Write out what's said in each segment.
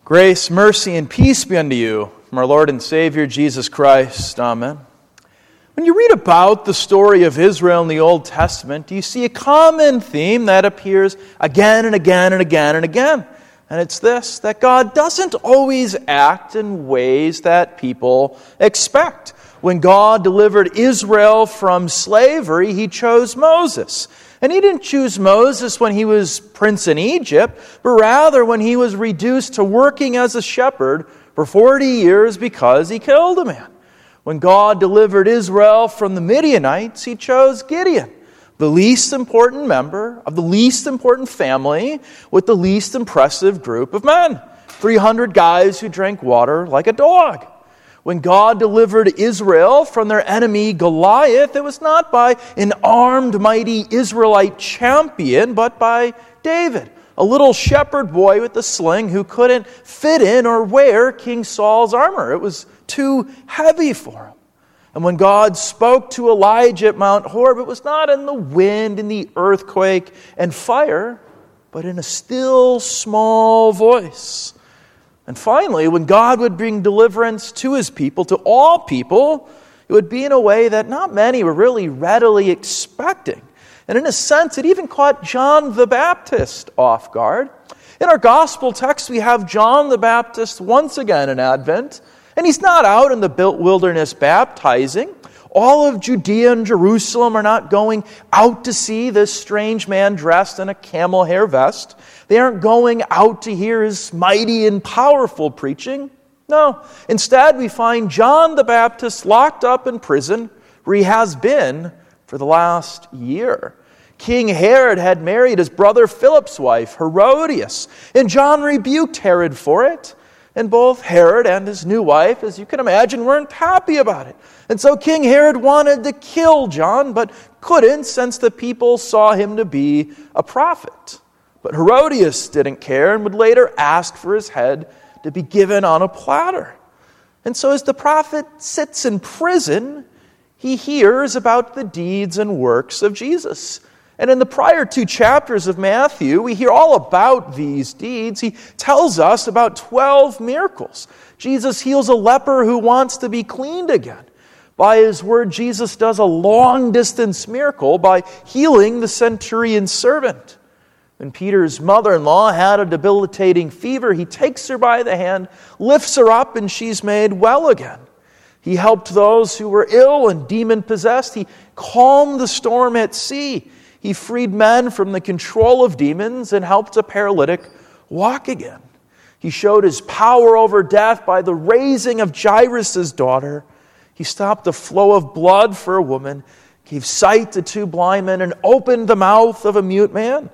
Grace, mercy, and peace be unto you from our Lord and Savior, Jesus Christ. Amen. When you read about the story of Israel in the Old Testament, you see a common theme that appears again and again and again and again. And it's this, that God doesn't always act in ways that people expect. When God delivered Israel from slavery, He chose Moses. And He didn't choose Moses when he was prince in Egypt, but rather when he was reduced to working as a shepherd for 40 years because he killed a man. When God delivered Israel from the Midianites, He chose Gideon, the least important member of the least important family with the least impressive group of men. 300 guys who drank water like a dog. When God delivered Israel from their enemy Goliath, it was not by an armed, mighty Israelite champion, but by David, a little shepherd boy with a sling who couldn't fit in or wear King Saul's armor. It was too heavy for him. And when God spoke to Elijah at Mount Horeb, it was not in the wind, in the earthquake and fire, but in a still, small voice. And finally, when God would bring deliverance to His people, to all people, it would be in a way that not many were really readily expecting. And in a sense, it even caught John the Baptist off guard. In our gospel text, we have John the Baptist once again in Advent, and he's not out in the wilderness baptizing. All of Judea and Jerusalem are not going out to see this strange man dressed in a camel hair vest. They aren't going out to hear his mighty and powerful preaching. No, instead we find John the Baptist locked up in prison where he has been for the last year. King Herod had married his brother Philip's wife, Herodias, and John rebuked Herod for it. And both Herod and his new wife, as you can imagine, weren't happy about it. And so King Herod wanted to kill John, but couldn't since the people saw him to be a prophet. But Herodias didn't care and would later ask for his head to be given on a platter. And so as the prophet sits in prison, he hears about the deeds and works of Jesus. And in the prior 2 chapters of Matthew, we hear all about these deeds. He tells us about 12 miracles. Jesus heals a leper who wants to be cleaned again. By His word, Jesus does a long-distance miracle by healing the centurion's servant. When Peter's mother-in-law had a debilitating fever, He takes her by the hand, lifts her up, and she's made well again. He helped those who were ill and demon-possessed. He calmed the storm at sea. He freed men from the control of demons and helped a paralytic walk again. He showed His power over death by the raising of Jairus' daughter. He stopped the flow of blood for a woman, gave sight to 2 blind men, and opened the mouth of a mute man.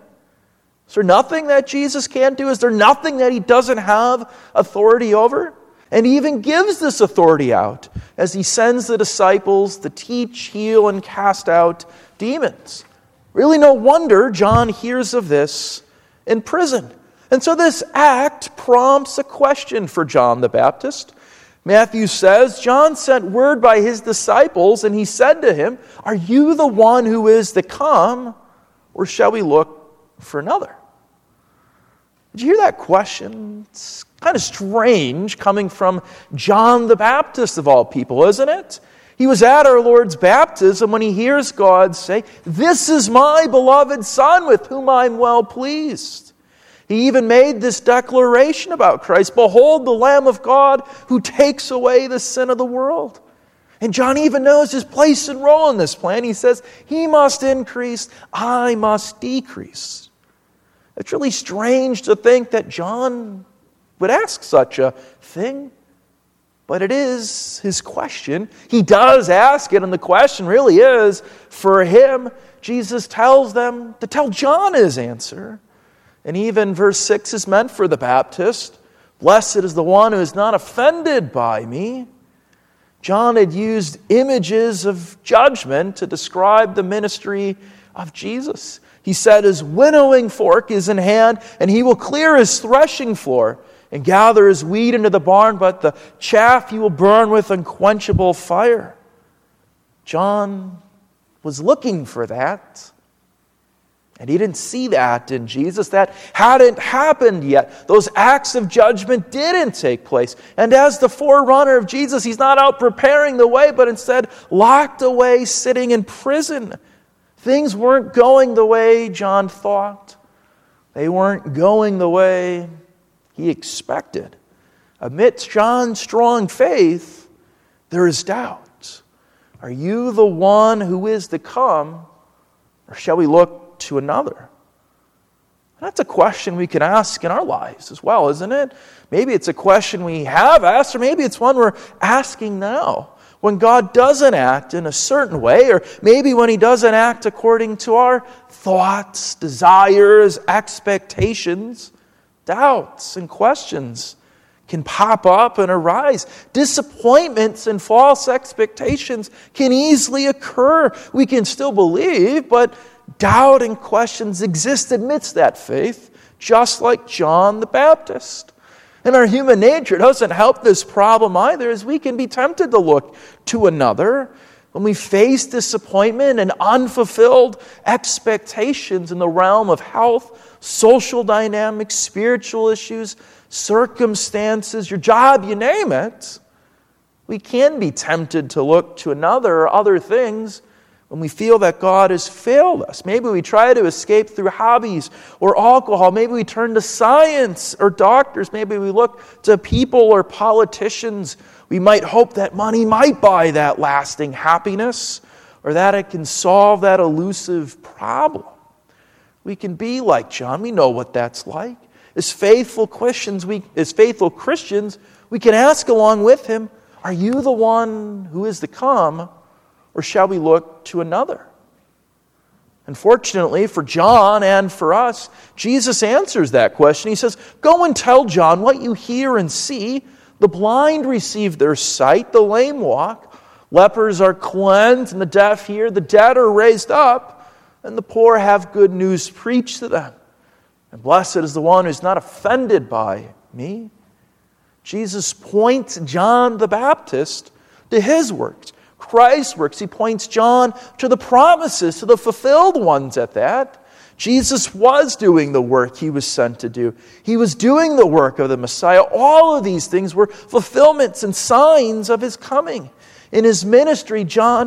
Is there nothing that Jesus can't do? Is there nothing that He doesn't have authority over? And He even gives this authority out as He sends the disciples to teach, heal, and cast out demons. Really no wonder John hears of this in prison. And so this act prompts a question for John the Baptist. Matthew says, John sent word by his disciples, and he said to him, "Are you the one who is to come, or shall we look for another?" Did you hear that question? It's kind of strange coming from John the Baptist of all people, isn't it? He was at our Lord's baptism when he hears God say, "This is my beloved Son with whom I'm well pleased." He even made this declaration about Christ, "Behold the Lamb of God who takes away the sin of the world." And John even knows his place and role in this plan. He says, "He must increase, I must decrease." It's really strange to think that John would ask such a thing. But it is his question. He does ask it, and the question really is for him. Jesus tells them to tell John his answer. And even verse 6 is meant for the Baptist. "Blessed is the one who is not offended by me." John had used images of judgment to describe the ministry of Jesus. He said his winnowing fork is in hand, and he will clear his threshing floor and gather his wheat into the barn, but the chaff he will burn with unquenchable fire. John was looking for that. And he didn't see that in Jesus. That hadn't happened yet. Those acts of judgment didn't take place. And as the forerunner of Jesus, he's not out preparing the way, but instead locked away, sitting in prison. Things weren't going the way John thought. They weren't going the way he expected. Amidst John's strong faith, there is doubt. Are you the one who is to come, or shall we look to another? That's a question we can ask in our lives as well, isn't it? Maybe it's a question we have asked, or maybe it's one we're asking now. When God doesn't act in a certain way, or maybe when he doesn't act according to our thoughts, desires, expectations, doubts and questions can pop up and arise. Disappointments and false expectations can easily occur. We can still believe, but doubt and questions exist amidst that faith, just like John the Baptist. And our human nature doesn't help this problem either, as we can be tempted to look to another when we face disappointment and unfulfilled expectations in the realm of health, social dynamics, spiritual issues, circumstances, your job, you name it. We can be tempted to look to another or other things when we feel that God has failed us. Maybe we try to escape through hobbies or alcohol. Maybe we turn to science or doctors. Maybe we look to people or politicians. We might hope that money might buy that lasting happiness, or that it can solve that elusive problem. We can be like John. We know what that's like. As faithful Christians, we can ask along with him, are you the one who is to come, or shall we look to another? Unfortunately for John and for us, Jesus answers that question. He says, go and tell John what you hear and see. The blind receive their sight, the lame walk, lepers are cleansed, and the deaf hear, the dead are raised up, and the poor have good news preached to them. And blessed is the one who is not offended by me. Jesus points John the Baptist to his works, Christ's works. He points John to the promises, to the fulfilled ones at that. Jesus was doing the work he was sent to do. He was doing the work of the Messiah. All of these things were fulfillments and signs of his coming. In his ministry,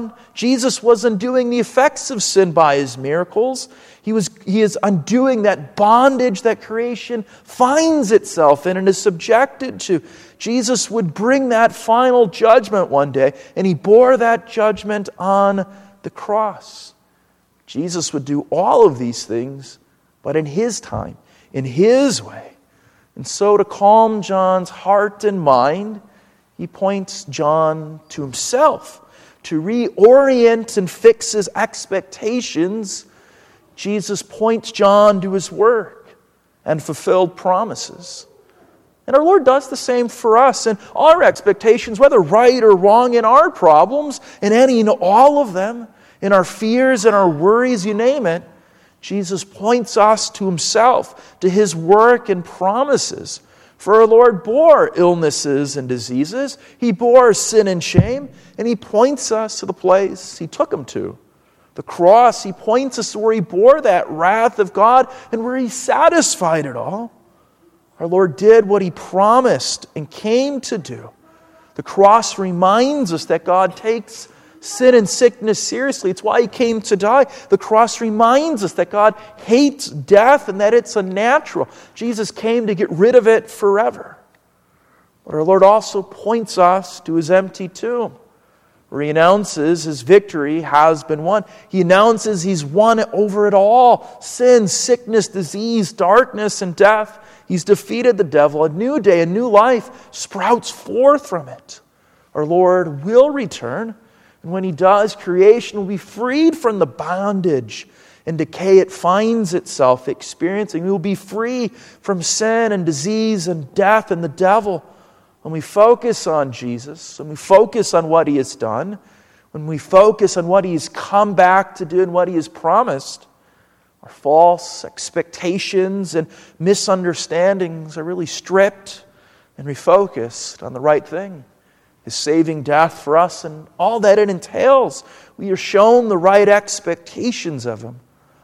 Jesus was undoing the effects of sin by his miracles. He is undoing that bondage that creation finds itself in and is subjected to. Jesus would bring that final judgment one day, and he bore that judgment on the cross. Jesus would do all of these things, but in his time, in his way. And so to calm John's heart and mind, he points John to himself. To reorient and fix his expectations, Jesus points John to his work and fulfilled promises. And our Lord does the same for us. And our expectations, whether right or wrong, in our problems, in any and all of them, in our fears and our worries, you name it, Jesus points us to himself, to his work and promises. For our Lord bore illnesses and diseases. He bore sin and shame. And he points us to the place he took him to. The cross, he points us to where he bore that wrath of God and where he satisfied it all. Our Lord did what he promised and came to do. The cross reminds us that God takes sin and sickness seriously. It's why he came to die. The cross reminds us that God hates death and that it's unnatural. Jesus came to get rid of it forever. But our Lord also points us to his empty tomb, where he announces his victory has been won. He announces he's won over it all. Sin, sickness, disease, darkness, and death. He's defeated the devil. A new day, a new life sprouts forth from it. Our Lord will return. And when he does, creation will be freed from the bondage and decay it finds itself experiencing. We will be free from sin and disease and death and the devil. When we focus on Jesus, when we focus on what he has done, when we focus on what he's come back to do and what he has promised, our false expectations and misunderstandings are really stripped and refocused on the right thing. His saving death for us and all that it entails. We are shown the right expectations of him,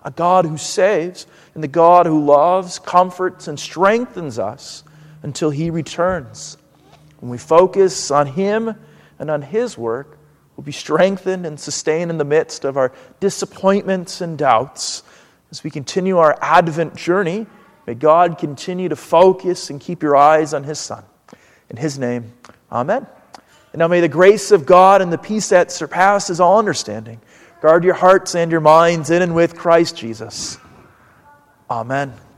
a God who saves, and the God who loves, comforts, and strengthens us until He returns. When we focus on Him and on His work, we'll be strengthened and sustained in the midst of our disappointments and doubts. As we continue our Advent journey, may God continue to focus and keep your eyes on His Son. In His name, amen. And now may the grace of God and the peace that surpasses all understanding guard your hearts and your minds in and with Christ Jesus. Amen.